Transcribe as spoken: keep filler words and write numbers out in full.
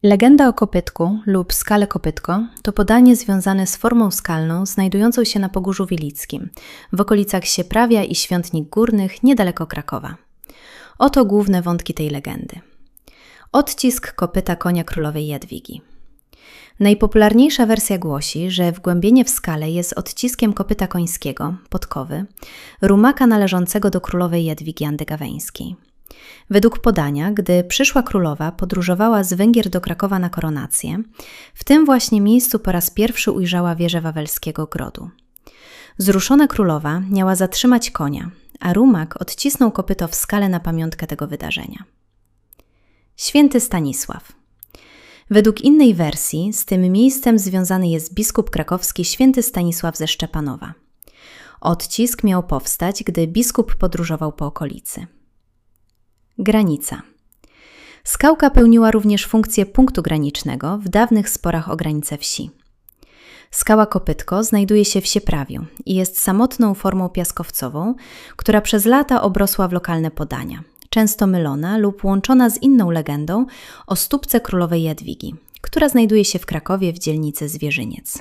Legenda o kopytku lub skale kopytko to podanie związane z formą skalną znajdującą się na Pogórzu Wilickim, w okolicach Sieprawia i Świątnik Górnych, niedaleko Krakowa. Oto główne wątki tej legendy. Odcisk kopyta konia królowej Jadwigi. Najpopularniejsza wersja głosi, że wgłębienie w skale jest odciskiem kopyta końskiego, podkowy, rumaka należącego do królowej Jadwigi Andegaweńskiej. Według podania, gdy przyszła królowa podróżowała z Węgier do Krakowa na koronację, w tym właśnie miejscu po raz pierwszy ujrzała wieżę Wawelskiego Grodu. Wzruszona królowa miała zatrzymać konia, a rumak odcisnął kopyto w skale na pamiątkę tego wydarzenia. Święty Stanisław. Według innej wersji z tym miejscem związany jest biskup krakowski święty Stanisław ze Szczepanowa. Odcisk miał powstać, gdy biskup podróżował po okolicy. Granica. Skałka pełniła również funkcję punktu granicznego w dawnych sporach o granicę wsi. Skała Kopytko znajduje się w Sieprawiu i jest samotną formą piaskowcową, która przez lata obrosła w lokalne podania, często mylona lub łączona z inną legendą o stópce królowej Jadwigi, która znajduje się w Krakowie w dzielnicy Zwierzyniec.